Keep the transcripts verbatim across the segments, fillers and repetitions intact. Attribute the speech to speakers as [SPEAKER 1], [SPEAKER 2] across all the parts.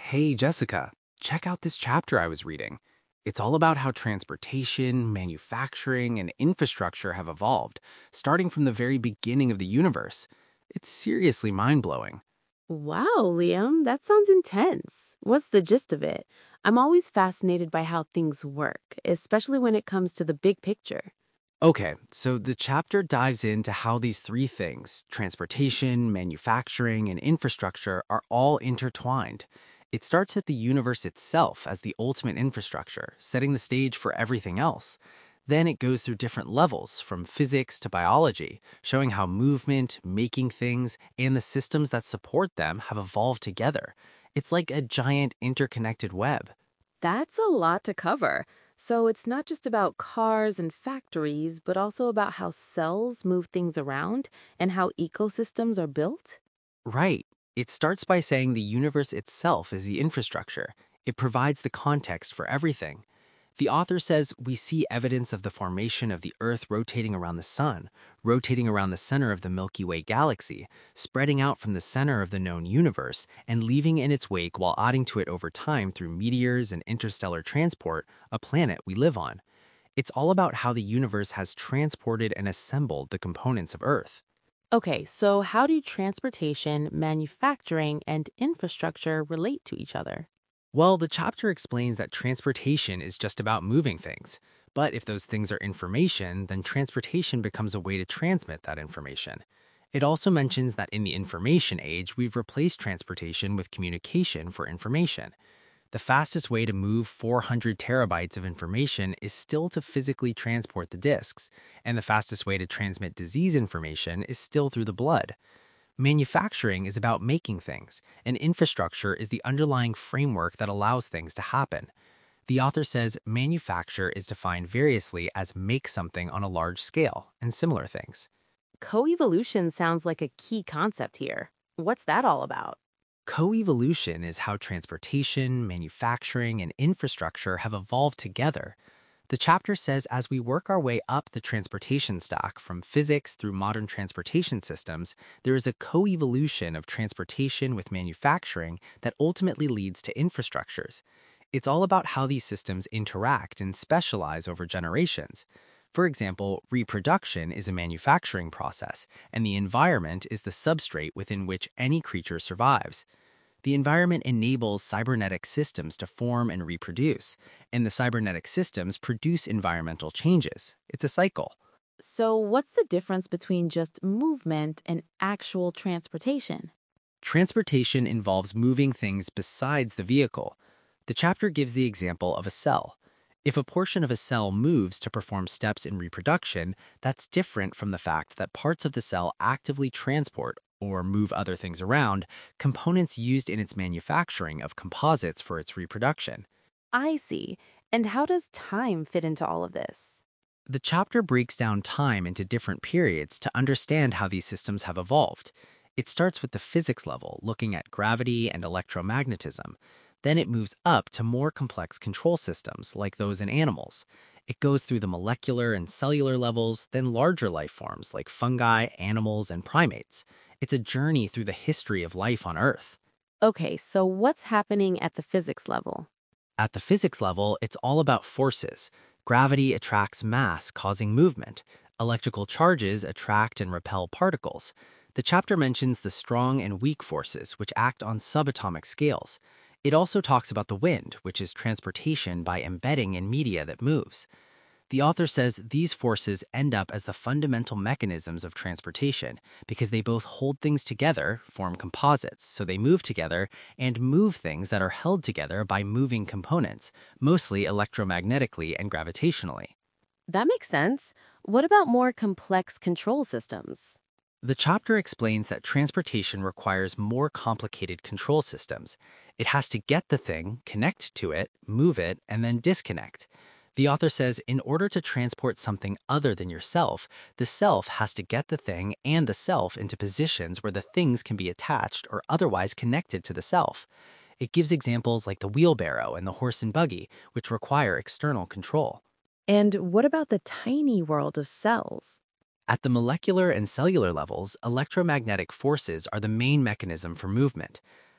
[SPEAKER 1] Hey, Jessica, check out this chapter I was reading. It's all about how transportation, manufacturing, and infrastructure have evolved, starting from the very beginning of the universe. It's seriously mind blowing.
[SPEAKER 2] Wow, Liam, that sounds intense. What's the gist of it? I'm always fascinated by how things work, especially when it comes to the big picture.
[SPEAKER 1] Okay, so the chapter dives into how these three things transportation, manufacturing, and infrastructure are all intertwined. It starts at the universe itself as the ultimate infrastructure, setting the stage for everything else. Then it goes through different levels, from physics to biology, showing how movement, making things, and the systems that support them have evolved together. It's like a giant interconnected web.
[SPEAKER 2] That's a lot to cover. So it's not just about cars and factories, but also about how cells move things around and how ecosystems are built?
[SPEAKER 1] Right. It starts by saying the universe itself is the infrastructure. It provides the context for everything. The author says we see evidence of the formation of the Earth rotating around the Sun, rotating around the center of the Milky Way galaxy, spreading out from the center of the known universe, and leaving in its wake while adding to it over time through meteors and interstellar transport, a planet we live on. It's all about how the universe has transported and assembled the components of Earth.
[SPEAKER 2] Okay, so how do transportation, manufacturing, and infrastructure relate to each other?
[SPEAKER 1] Well, the chapter explains that transportation is just about moving things. But if those things are information, then transportation becomes a way to transmit that information. It also mentions that in the information age, we've replaced transportation with communication for information. The fastest way to move four hundred terabytes of information is still to physically transport the disks, and the fastest way to transmit disease information is still through the blood. Manufacturing is about making things, and infrastructure is the underlying framework that allows things to happen. The author says manufacture is defined variously as make something on a large scale, and similar things.
[SPEAKER 2] Coevolution sounds like a key concept here. What's that all about?
[SPEAKER 1] Coevolution is how transportation, manufacturing, and infrastructure have evolved together. The chapter says as we work our way up the transportation stack from physics through modern transportation systems, there is a coevolution of transportation with manufacturing that ultimately leads to infrastructures. It's all about how these systems interact and specialize over generations. For example, reproduction is a manufacturing process, and the environment is the substrate within which any creature survives. The environment enables cybernetic systems to form and reproduce, and the cybernetic systems produce environmental changes. It's a cycle.
[SPEAKER 2] So, what's the difference between just movement and actual transportation?
[SPEAKER 1] Transportation involves moving things besides the vehicle. The chapter gives the example of a cell. If a portion of a cell moves to perform steps in reproduction, that's different from the fact that parts of the cell actively transport or move other things around components used in its manufacturing of composites for its reproduction.
[SPEAKER 2] I see. And how does time fit into all of this?
[SPEAKER 1] The chapter breaks down time into different periods to understand how these systems have evolved. It starts with the physics level, looking at gravity and electromagnetism. Then it moves up to more complex control systems, like those in animals. It goes through the molecular and cellular levels, then larger life forms like fungi, animals, and primates. It's a journey through the history of life on Earth.
[SPEAKER 2] Okay, so what's happening at the physics level?
[SPEAKER 1] At the physics level, it's all about forces. Gravity attracts mass, causing movement. Electrical charges attract and repel particles. The chapter mentions the strong and weak forces, which act on subatomic scales. It also talks about the wind, which is transportation by embedding in media that moves. The author says these forces end up as the fundamental mechanisms of transportation because they both hold things together, form composites, so they move together, and move things that are held together by moving components, mostly electromagnetically and gravitationally.
[SPEAKER 2] That makes sense. What about more complex control systems?
[SPEAKER 1] The chapter explains that transportation requires more complicated control systems. It has to get the thing, connect to it, move it, and then disconnect. The author says in order to transport something other than yourself, the self has to get the thing and the self into positions where the things can be attached or otherwise connected to the self. It gives examples like the wheelbarrow and the horse and buggy, which require external control.
[SPEAKER 2] And what about the tiny world of cells?
[SPEAKER 1] At the molecular and cellular levels, electromagnetic forces are the main mechanism for movement.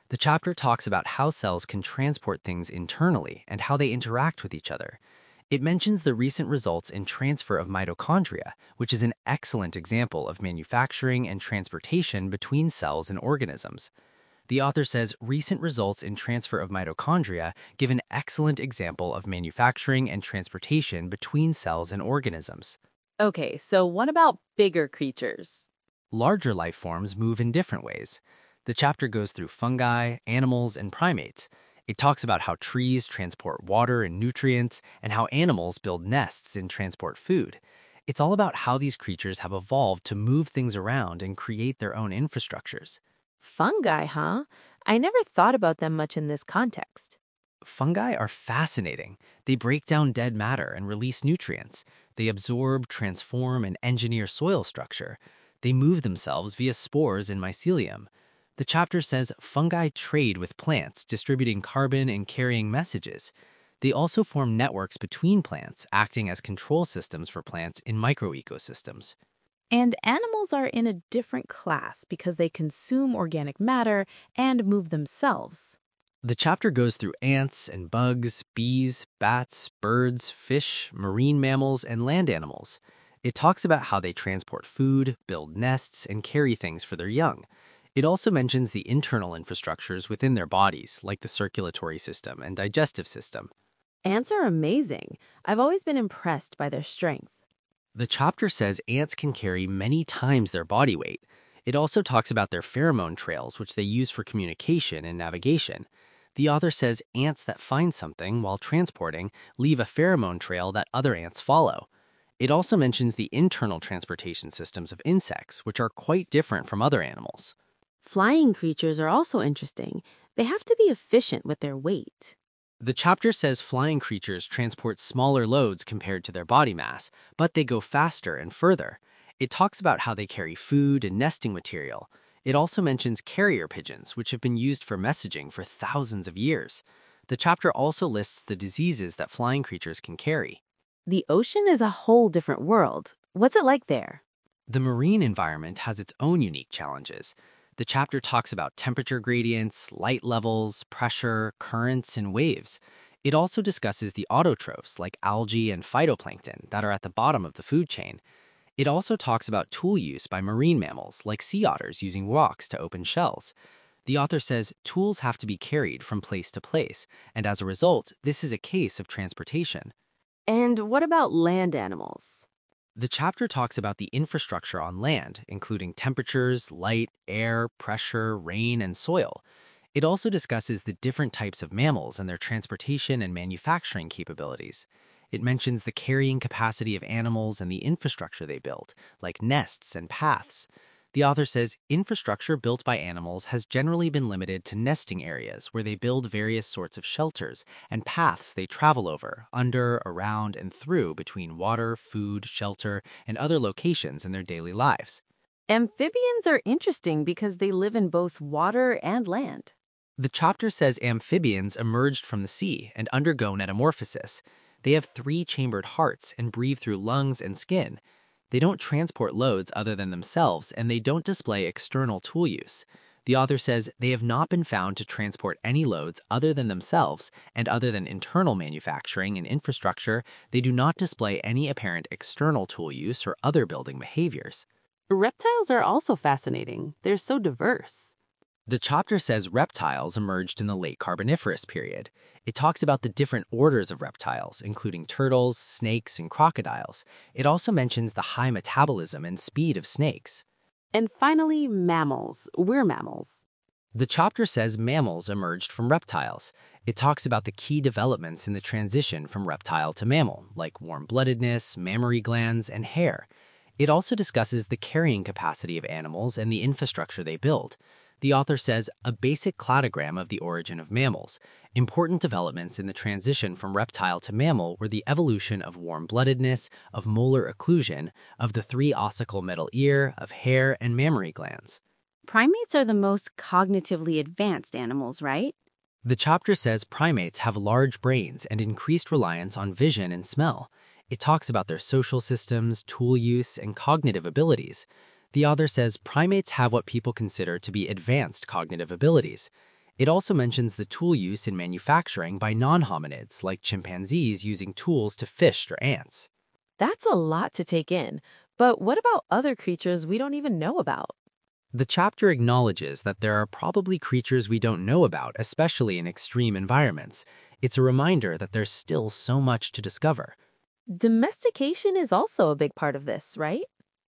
[SPEAKER 1] The chapter talks about how cells can transport things internally and how they interact with each other. It mentions the recent results in transfer of mitochondria, which is an excellent example of manufacturing and transportation between cells and organisms. The author says recent results in transfer of mitochondria give an excellent example of manufacturing and transportation between cells and organisms.
[SPEAKER 2] Okay, so what about bigger creatures?
[SPEAKER 1] Larger life forms move in different ways. The chapter goes through fungi, animals, and primates. It talks about how trees transport water and nutrients, and how animals build nests and transport food. It's all about how these creatures have evolved to move things around and create their own infrastructures.
[SPEAKER 2] Fungi, huh? I never thought about them much in this context.
[SPEAKER 1] Fungi are fascinating. They break down dead matter and release nutrients. They absorb, transform, and engineer soil structure. They move themselves via spores and mycelium. The chapter says fungi trade with plants, distributing carbon and carrying messages. They also form networks between plants, acting as control systems for plants in microecosystems.
[SPEAKER 2] And animals are in a different class because they consume organic matter and move themselves.
[SPEAKER 1] The chapter goes through ants and bugs, bees, bats, birds, fish, marine mammals, and land animals. It talks about how they transport food, build nests, and carry things for their young. It also mentions the internal infrastructures within their bodies, like the circulatory system and digestive system.
[SPEAKER 2] Ants are amazing. I've always been impressed by their strength.
[SPEAKER 1] The chapter says ants can carry many times their body weight. It also talks about their pheromone trails, which they use for communication and navigation. The author says ants that find something while transporting leave a pheromone trail that other ants follow. It also mentions the internal transportation systems of insects, which are quite different from other animals.
[SPEAKER 2] Flying creatures are also interesting. They have to be efficient with their weight.
[SPEAKER 1] The chapter says flying creatures transport smaller loads compared to their body mass, but they go faster and further. It talks about how they carry food and nesting material. It also mentions carrier pigeons, which have been used for messaging for thousands of years. The chapter also lists the diseases that flying creatures can carry.
[SPEAKER 2] The ocean is a whole different world. What's it like there?
[SPEAKER 1] The marine environment has its own unique challenges. The chapter talks about temperature gradients, light levels, pressure, currents, and waves. It also discusses the autotrophs like algae and phytoplankton that are at the bottom of the food chain. It also talks about tool use by marine mammals like sea otters using rocks to open shells. The author says tools have to be carried from place to place, and as a result, this is a case of transportation.
[SPEAKER 2] And what about land animals?
[SPEAKER 1] The chapter talks about the infrastructure on land, including temperatures, light, air, pressure, rain, and soil. It also discusses the different types of mammals and their transportation and manufacturing capabilities. It mentions the carrying capacity of animals and the infrastructure they build, like nests and paths. The author says infrastructure built by animals has generally been limited to nesting areas where they build various sorts of shelters and paths they travel over, under, around, and through between water, food, shelter, and other locations in their daily lives.
[SPEAKER 2] Amphibians are interesting because they live in both water and land.
[SPEAKER 1] The chapter says amphibians emerged from the sea and undergo metamorphosis. They have three-chambered hearts and breathe through lungs and skin. They don't transport loads other than themselves, and they don't display external tool use. The author says they have not been found to transport any loads other than themselves, and other than internal manufacturing and infrastructure, they do not display any apparent external tool use or other building behaviors.
[SPEAKER 2] Reptiles are also fascinating. They're so diverse.
[SPEAKER 1] The chapter says reptiles emerged in the late Carboniferous period. It talks about the different orders of reptiles, including turtles, snakes, and crocodiles. It also mentions the high metabolism and speed of snakes.
[SPEAKER 2] And finally, mammals. We're mammals.
[SPEAKER 1] The chapter says mammals emerged from reptiles. It talks about the key developments in the transition from reptile to mammal, like warm-bloodedness, mammary glands, and hair. It also discusses the carrying capacity of animals and the infrastructure they build. The author says a basic cladogram of the origin of mammals. Important developments in the transition from reptile to mammal were the evolution of warm-bloodedness, of molar occlusion, of the three ossicle metal ear, of hair, and mammary glands.
[SPEAKER 2] Primates are the most cognitively advanced animals, right?
[SPEAKER 1] The chapter says primates have large brains and increased reliance on vision and smell. It talks about their social systems, tool use, and cognitive abilities. The author says primates have what people consider to be advanced cognitive abilities. It also mentions the tool use in manufacturing by non-hominids like chimpanzees using tools to fish or ants.
[SPEAKER 2] That's a lot to take in. But what about other creatures we don't even know about?
[SPEAKER 1] The chapter acknowledges that there are probably creatures we don't know about, especially in extreme environments. It's a reminder that there's still so much to discover.
[SPEAKER 2] Domestication is also a big part of this, right?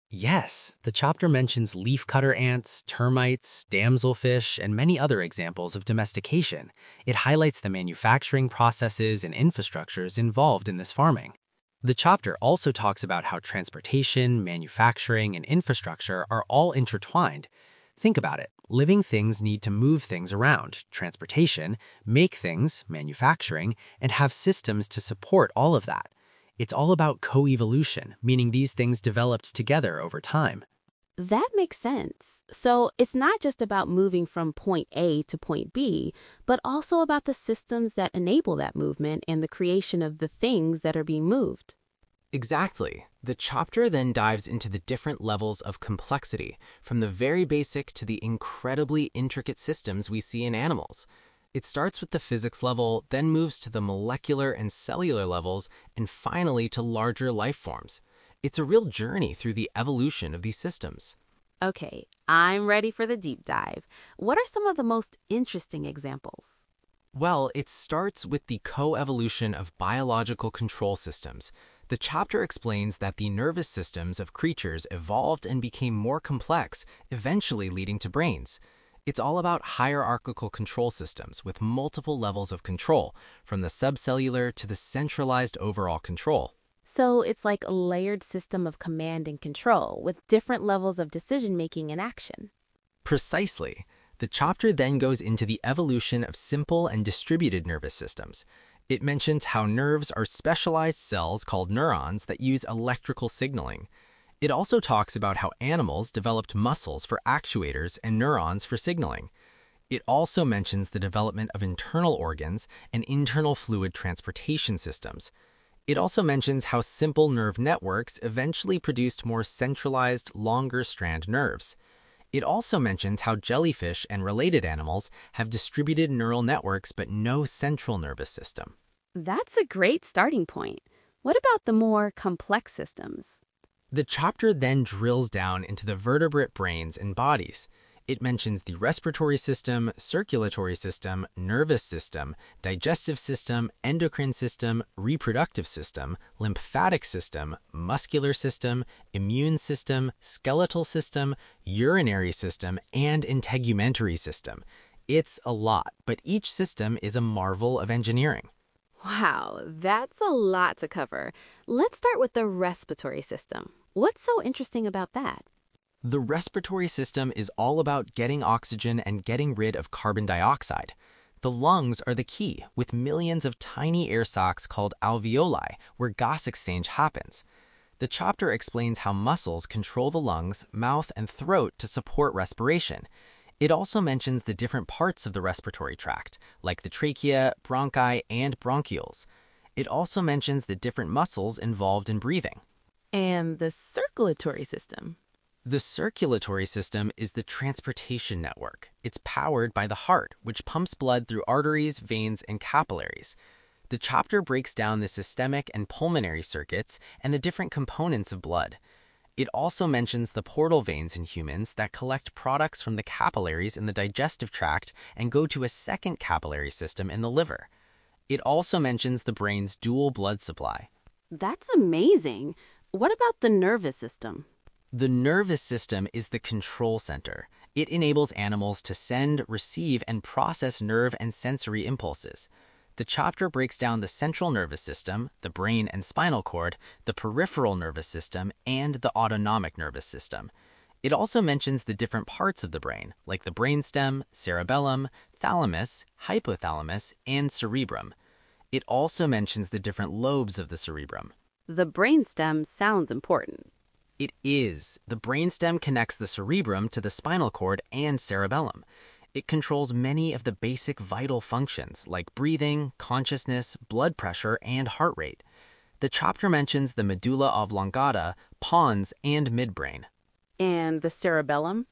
[SPEAKER 1] Yes, the chapter mentions leafcutter ants, termites, damselfish, and many other examples of domestication. It highlights the manufacturing processes and infrastructures involved in this farming. The chapter also talks about how transportation, manufacturing, and infrastructure are all intertwined. Think about it. Living things need to move things around, transportation, make things, manufacturing, and have systems to support all of that. It's all about coevolution, meaning these things developed together over time.
[SPEAKER 2] That makes sense. So it's not just about moving from point A to point B, but also about the systems that enable that movement and the creation of the things that are being moved.
[SPEAKER 3] Exactly. The chapter then dives into the different levels of complexity, from the very basic to the incredibly intricate systems we see in animals. It starts with the physics level, then moves to the molecular and cellular levels, and finally to larger life forms. It's a real journey through the evolution of these systems.
[SPEAKER 2] Okay, I'm ready for the deep dive. What are some of the most interesting examples?
[SPEAKER 3] Well, it starts with the coevolution of biological control systems. The chapter explains that the nervous systems of creatures evolved and became more complex, eventually leading to brains. It's all about hierarchical control systems with multiple levels of control, from the subcellular to the centralized overall control.
[SPEAKER 2] So it's like a layered system of command and control with different levels of decision-making and action.
[SPEAKER 3] Precisely. The chapter then goes into the evolution of simple and distributed nervous systems. It mentions how nerves are specialized cells called neurons that use electrical signaling. It also talks about how animals developed muscles for actuators and neurons for signaling. It also mentions the development of internal organs and internal fluid transportation systems. It also mentions how simple nerve networks eventually produced more centralized, longer strand nerves. It also mentions how jellyfish and related animals have distributed neural networks but no central nervous system.
[SPEAKER 2] That's a great starting point. What about the more complex systems?
[SPEAKER 3] The chapter then drills down into the vertebrate brains and bodies. It mentions the respiratory system, circulatory system, nervous system, digestive system, endocrine system, reproductive system, lymphatic system, muscular system, immune system, skeletal system, urinary system, and integumentary system. It's a lot, but each system is a marvel of engineering.
[SPEAKER 2] Wow, that's a lot to cover. Let's start with the respiratory system. What's so interesting about that?
[SPEAKER 3] The respiratory system is all about getting oxygen and getting rid of carbon dioxide. The lungs are the key, with millions of tiny air sacs called alveoli, where gas exchange happens. The chapter explains how muscles control the lungs, mouth, and throat to support respiration. It also mentions the different parts of the respiratory tract, like the trachea, bronchi, and bronchioles. It also mentions the different muscles involved in breathing.
[SPEAKER 2] And the circulatory system?
[SPEAKER 3] The circulatory system is the transportation network. It's powered by the heart, which pumps blood through arteries, veins, and capillaries. The chapter breaks down the systemic and pulmonary circuits and the different components of blood. It also mentions the portal veins in humans that collect products from the capillaries in the digestive tract and go to a second capillary system in the liver. It also mentions the brain's dual blood supply.
[SPEAKER 2] That's amazing. What about the nervous system?
[SPEAKER 3] The nervous system is the control center. It enables animals to send, receive, and process nerve and sensory impulses. The chapter breaks down the central nervous system, the brain and spinal cord, the peripheral nervous system, and the autonomic nervous system. It also mentions the different parts of the brain, like the brainstem, cerebellum, thalamus, hypothalamus, and cerebrum. It also mentions the different lobes of the cerebrum.
[SPEAKER 2] The brainstem sounds important.
[SPEAKER 3] It is. The brainstem connects the cerebrum to the spinal cord and cerebellum. It controls many of the basic vital functions like breathing, consciousness, blood pressure, and heart rate. The chapter mentions the medulla oblongata, pons, and midbrain.
[SPEAKER 2] And the cerebellum?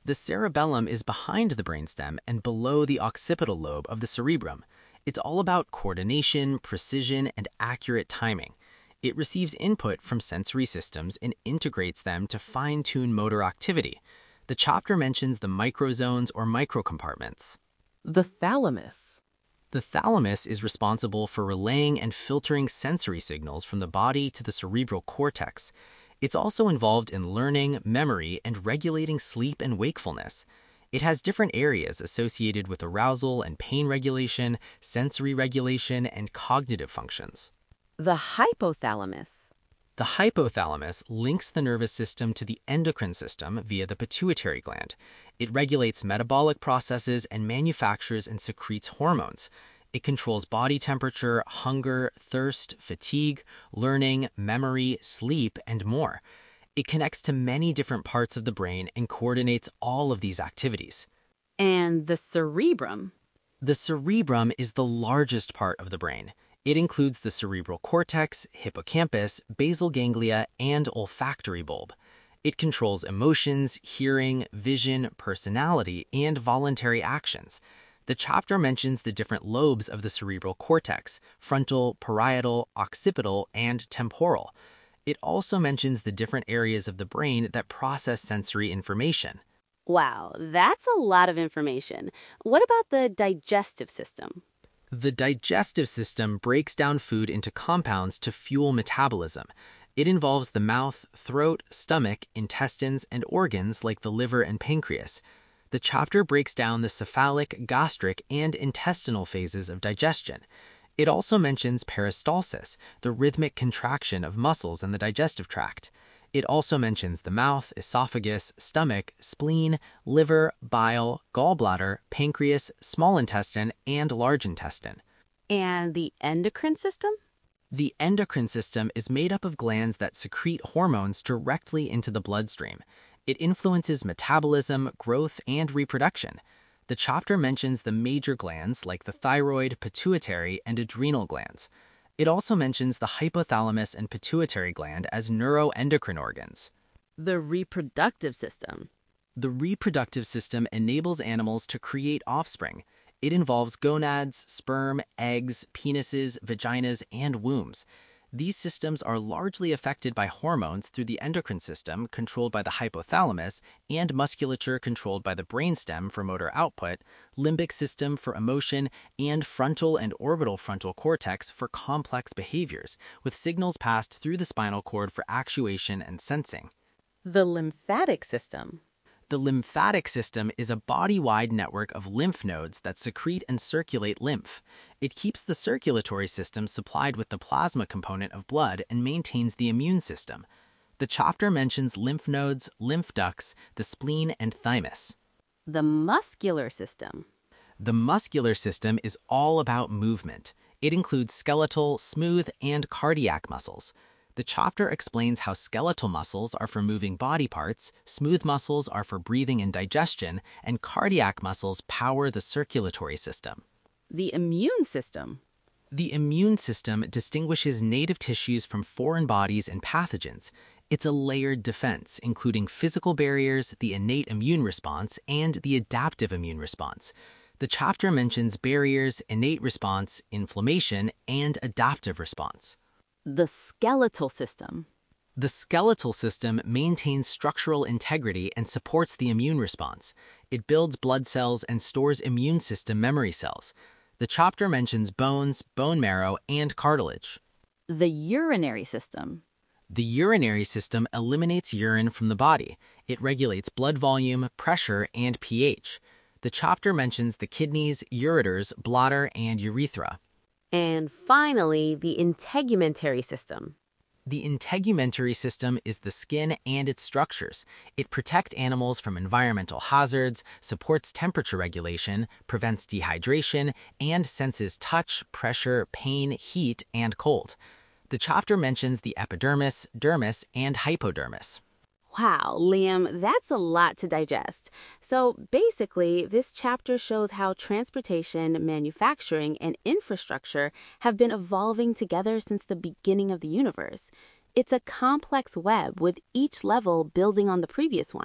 [SPEAKER 3] The cerebellum is behind the brainstem and below the occipital lobe of the cerebrum. It's all about coordination, precision, and accurate timing. It receives input from sensory systems and integrates them to fine-tune motor activity. The chapter mentions the microzones or microcompartments.
[SPEAKER 4] The thalamus.
[SPEAKER 3] The thalamus is responsible for relaying and filtering sensory signals from the body to the cerebral cortex. It's also involved in learning, memory, and regulating sleep and wakefulness. It has different areas associated with arousal and pain regulation, sensory regulation, and cognitive functions.
[SPEAKER 4] The hypothalamus.
[SPEAKER 3] The hypothalamus links the nervous system to the endocrine system via the pituitary gland. It regulates metabolic processes and manufactures and secretes hormones. It controls body temperature, hunger, thirst, fatigue, learning, memory, sleep, and more. It connects to many different parts of the brain and coordinates all of these activities.
[SPEAKER 2] And the cerebrum.
[SPEAKER 3] The cerebrum is the largest part of the brain. It includes the cerebral cortex, hippocampus, basal ganglia, and olfactory bulb. It controls emotions, hearing, vision, personality, and voluntary actions. The chapter mentions the different lobes of the cerebral cortex: frontal, parietal, occipital, and temporal. It also mentions the different areas of the brain that process sensory information.
[SPEAKER 2] Wow, that's a lot of information. What about the digestive system?
[SPEAKER 3] The digestive system breaks down food into compounds to fuel metabolism. It involves the mouth, throat, stomach, intestines, and organs like the liver and pancreas. The chapter breaks down the cephalic, gastric, and intestinal phases of digestion. It also mentions peristalsis, the rhythmic contraction of muscles in the digestive tract. It also mentions the mouth, esophagus, stomach, spleen, liver, bile, gallbladder, pancreas, small intestine, and large intestine.
[SPEAKER 2] And the endocrine system?
[SPEAKER 3] The endocrine system is made up of glands that secrete hormones directly into the bloodstream. It influences metabolism, growth, and reproduction. The chapter mentions the major glands like the thyroid, pituitary, and adrenal glands. It also mentions the hypothalamus and pituitary gland as neuroendocrine organs.
[SPEAKER 2] The reproductive system.
[SPEAKER 3] The reproductive system enables animals to create offspring. It involves gonads, sperm, eggs, penises, vaginas, and wombs. These systems are largely affected by hormones through the endocrine system, controlled by the hypothalamus, and musculature controlled by the brainstem for motor output, limbic system for emotion, and frontal and orbital frontal cortex for complex behaviors, with signals passed through the spinal cord for actuation and sensing.
[SPEAKER 4] The lymphatic system.
[SPEAKER 3] The lymphatic system is a body-wide network of lymph nodes that secrete and circulate lymph. It keeps the circulatory system supplied with the plasma component of blood and maintains the immune system. The chapter mentions lymph nodes, lymph ducts, the spleen, and thymus.
[SPEAKER 2] The muscular system.
[SPEAKER 3] The muscular system is all about movement. It includes skeletal, smooth, and cardiac muscles. The chapter explains how skeletal muscles are for moving body parts, smooth muscles are for breathing and digestion, and cardiac muscles power the circulatory system.
[SPEAKER 2] The immune system.
[SPEAKER 3] The immune system distinguishes native tissues from foreign bodies and pathogens. It's a layered defense, including physical barriers, the innate immune response, and the adaptive immune response. The chapter mentions barriers, innate response, inflammation, and adaptive response.
[SPEAKER 2] The skeletal system.
[SPEAKER 3] The skeletal system maintains structural integrity and supports the immune response. It builds blood cells and stores immune system memory cells. The chapter mentions bones, bone marrow, and cartilage.
[SPEAKER 2] The urinary system.
[SPEAKER 3] The urinary system eliminates urine from the body. It regulates blood volume, pressure, and pH. The chapter mentions the kidneys, ureters, bladder, and urethra.
[SPEAKER 2] And finally, the integumentary system.
[SPEAKER 3] The integumentary system is the skin and its structures. It protects animals from environmental hazards, supports temperature regulation, prevents dehydration, and senses touch, pressure, pain, heat, and cold. The chapter mentions the epidermis, dermis, and hypodermis.
[SPEAKER 2] Wow, Liam, that's a lot to digest. So basically, this chapter shows how transportation, manufacturing, and infrastructure have been evolving together since the beginning of the universe. It's a complex web with each level building on the previous one.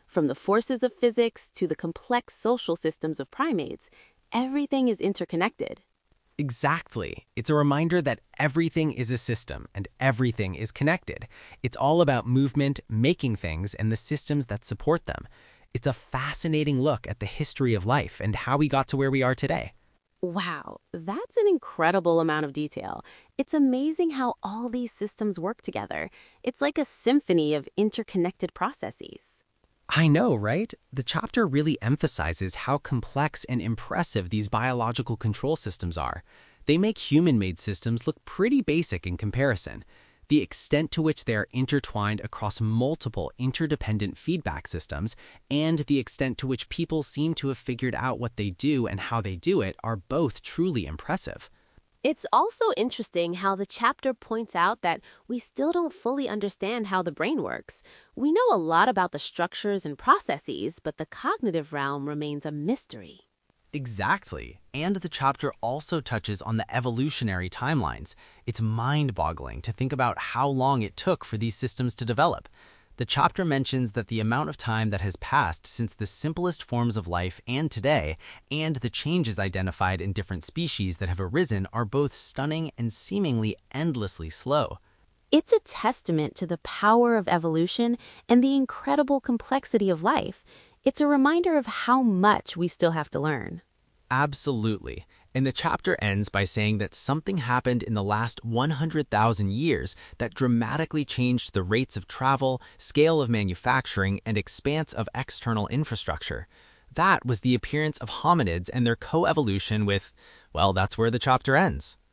[SPEAKER 2] From the forces of physics to the complex social systems of primates, everything is interconnected.
[SPEAKER 3] Exactly. It's a reminder that everything is a system and everything is connected. It's all about movement, making things, and the systems that support them. It's a fascinating look at the history of life and how we got to where we are today.
[SPEAKER 2] Wow, that's an incredible amount of detail. It's amazing how all these systems work together. It's like a symphony of interconnected processes.
[SPEAKER 3] I know, right? The chapter really emphasizes how complex and impressive these biological control systems are. They make human-made systems look pretty basic in comparison. The extent to which they are intertwined across multiple interdependent feedback systems and the extent to which people seem to have figured out what they do and how they do it are both truly impressive.
[SPEAKER 2] It's also interesting how the chapter points out that we still don't fully understand how the brain works. We know a lot about the structures and processes, but the cognitive realm remains a mystery.
[SPEAKER 3] Exactly. And the chapter also touches on the evolutionary timelines. It's mind-boggling to think about how long it took for these systems to develop. The chapter mentions that the amount of time that has passed since the simplest forms of life and today, and the changes identified in different species that have arisen are both stunning and seemingly endlessly slow.
[SPEAKER 2] It's a testament to the power of evolution and the incredible complexity of life. It's a reminder of how much we still have to learn.
[SPEAKER 3] Absolutely. And the chapter ends by saying that something happened in the last one hundred thousand years that dramatically changed the rates of travel, scale of manufacturing, and expanse of external infrastructure. That was the appearance of hominids and their coevolution with, well, that's where the chapter ends.